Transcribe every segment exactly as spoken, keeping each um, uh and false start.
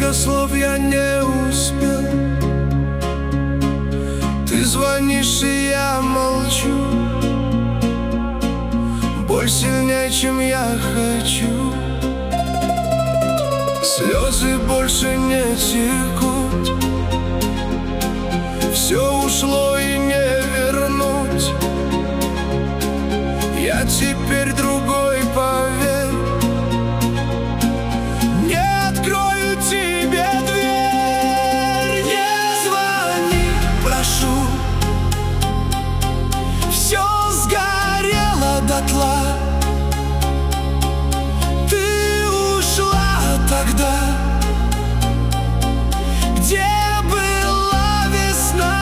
тысяча слов я не успел. Ты звонишь, и я молчу. Боль сильнее, чем я хочу. Слезы больше не текут. Все ушло и не вернуть. Я теперь другой, поверь. Не открою тебе дверь. Не звони, прошу. Все сгорело дотла. Ты ушла тогда, где была весна.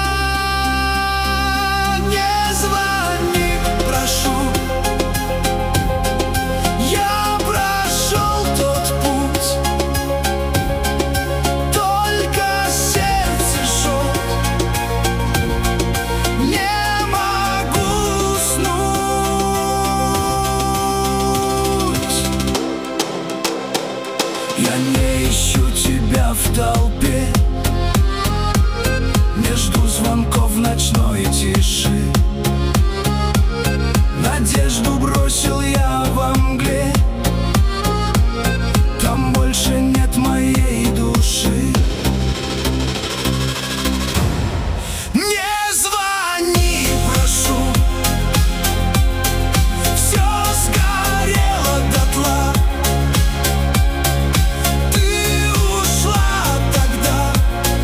Не звони, прошу. Я прошел тот путь, только сердце жжет. Не могу уснуть. Я не ищу тебя в толпе, не жду звонков в ночной тиши. Надежду бросил я во мгле. Там больше нет моей души. Не звони, прошу. Все сгорело дотла. Ты ушла тогда,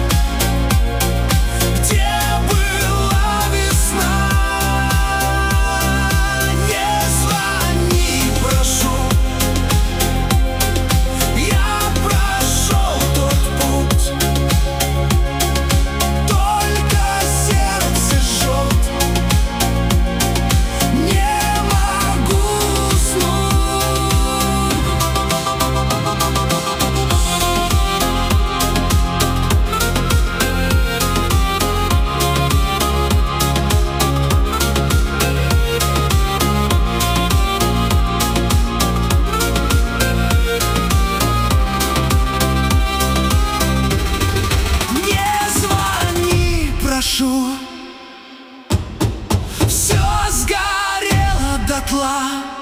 где была весна. Не звони, прошу. Я прошел тот путь, только сердце жжет. Не могу уснуть. Не звони, прошу. Все сгорело дотла.